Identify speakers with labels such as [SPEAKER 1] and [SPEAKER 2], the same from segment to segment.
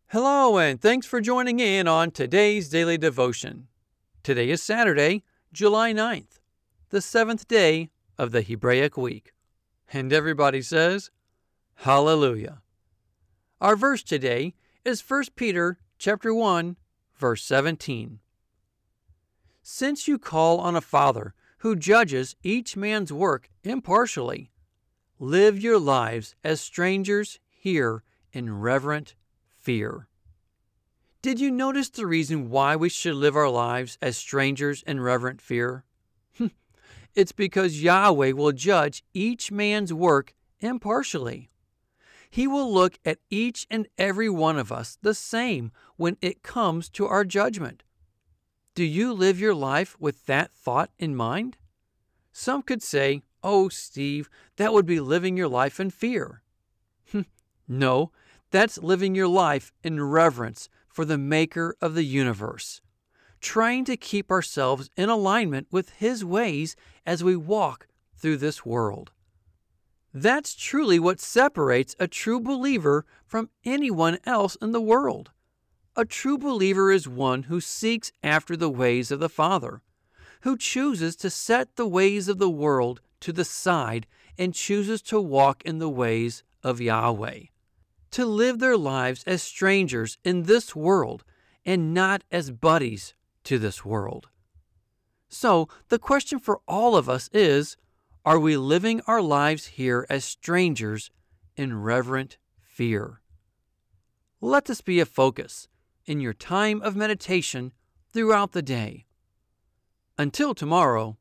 [SPEAKER 1] Hello, and thanks for joining in on today's daily devotion. Today is Saturday, July 9th, the seventh day of the Hebraic week. And everybody says, Hallelujah. Our verse today is 1 Peter chapter 1, verse 17. Since you call on a Father who judges each man's work impartially, live your lives as strangers here in reverent fear. Did you notice the reason why we should live our lives as strangers in reverent fear? It's because Yahweh will judge each man's work impartially. He will look at each and every one of us the same when it comes to our judgment. Do you live your life with that thought in mind? Some could say, "Oh, Steve, that would be living your life in fear." No, that's living your life in reverence for the Maker of the universe, trying to keep ourselves in alignment with His ways as we walk through this world. That's truly what separates a true believer from anyone else in the world. A true believer is one who seeks after the ways of the Father, who chooses to set the ways of the world to the side and chooses to walk in the ways of Yahweh, to live their lives as strangers in this world and not as buddies to this world. So the question for all of us is, are we living our lives here as strangers in reverent fear? Let this be a focus in your time of meditation throughout the day. Until tomorrow,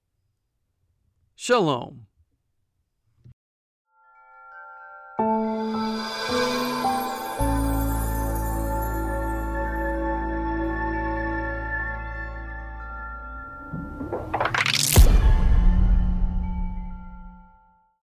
[SPEAKER 1] Shalom.